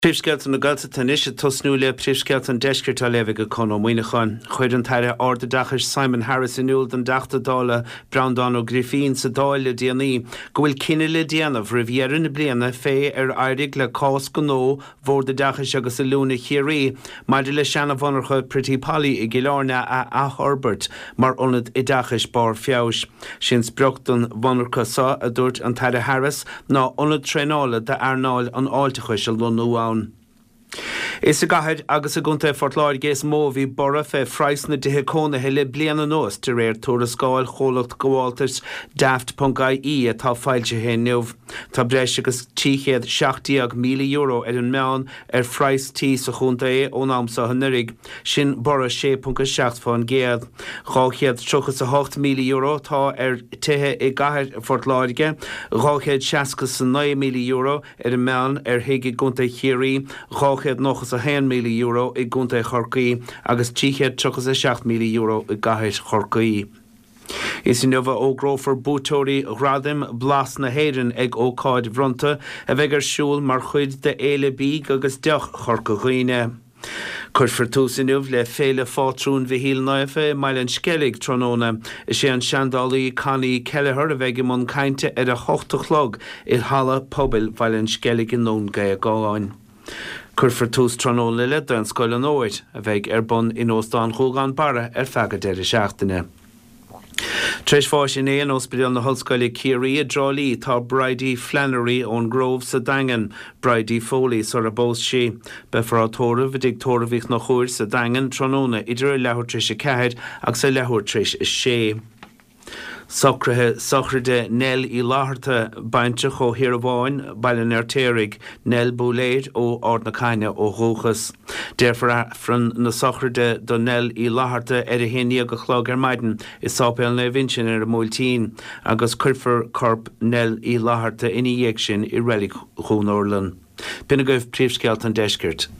Príomhsceilt na Gaillimhe tanis tosnú le príomhsceilt an deisceart a lehigh go con ó Muoinechan. Chuir an taire orda dachas Simon Harris in úl den dachta dála Brown ó Griffin sa dáil le déanaí. Go bhfuil cinenne le déanamh ribh na bliana fé airig le cás go nó bhór de dachas agus a lúna chiarí. Maidir le seanna bhanarcha Pretty Polly I gilárne a Herbert mar onad I dachas bar fiaus. Sin sprocht an bhanarcha sa a dúirt an taire Harris ná onad trénála de airnáil an áilteachais a lunúáin. Is a gathead agus a gunta fortláir gés móví bora fé freisna dithe cónathe le bliana nós de réir tuarascáil cholacht goháltas daft.ie a tá fáilte hé nuamh. Tá breis agus €770 million an meán freis tí sa chunta ón amsa hannerig sin bora 6.7 fan géad. Ráchéad €8 million tá tithe I gathead fortláirige, ráchéad 69 million an meán hiige gunta chiarí, ráchéad nóchas a €1 million I gunta chorcaí agus €3.7 million I gathead chorcaí. Is in nova ó grófar bútóirí radim blas na héireann ag ócáid bhronta a bheith ar siúl mar chuid de éile bí agus deach chorcaghine. Cuirfar tús in nuamh le féile fátrún bhíhíl naife mailen skellig tróna is sé an seandálaí Connie Kelleher a bheith imón cainte ar a 8 chlog I hala pobil mailen skellig in nón ga gáin. Cuirfar tús tróna le den scoil an óid a bheith bun in óstán chúgan bara fagad seachtaine. Treis fásin éon ospidal na hoscoile Ciarí a Drálaí tá Bridie Flannery ón Grove sa Dangan, Bridie Foley sor a bós sí. Befratóra bhdig tóravich na chúir sa Dangan tróna idir a lehur tris a cehead ag sa lehur tris a sé. Socrde Nell I láharta bainte cho hiramháin bailen térig Nell Búléid ó Ardnacaine ó Róchas. Déirfar fran na socrde do Nell I láharta a héine go chlog maiden is sápéal na vinsin a múltín agus cuirfar corp Nell I láharta iní dhéag sin I relic chun Orlan. Bina goibh príomhsceilt an deisceart.